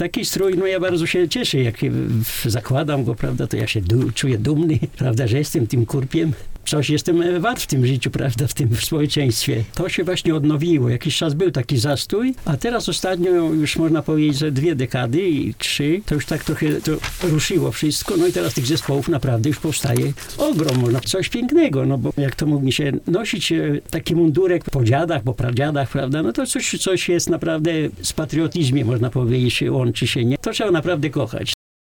Taki strój, no ja bardzo się cieszę, jak zakładam go, prawda, to ja się czuję dumny, prawda, że jestem tym kurpiem. Coś jestem wart w tym życiu, prawda, w tym społeczeństwie. To się właśnie odnowiło. Jakiś czas był taki zastój, a teraz ostatnio już można powiedzieć, że 2 dekady i 3, to już tak trochę to ruszyło wszystko. No i teraz tych zespołów naprawdę już powstaje ogrom. No, coś pięknego, no bo jak to mówi się, nosić taki mundurek po dziadach, po pradziadach, prawda, no to coś jest naprawdę z patriotyzmem, można powiedzieć, łączy się, nie? To trzeba naprawdę kochać.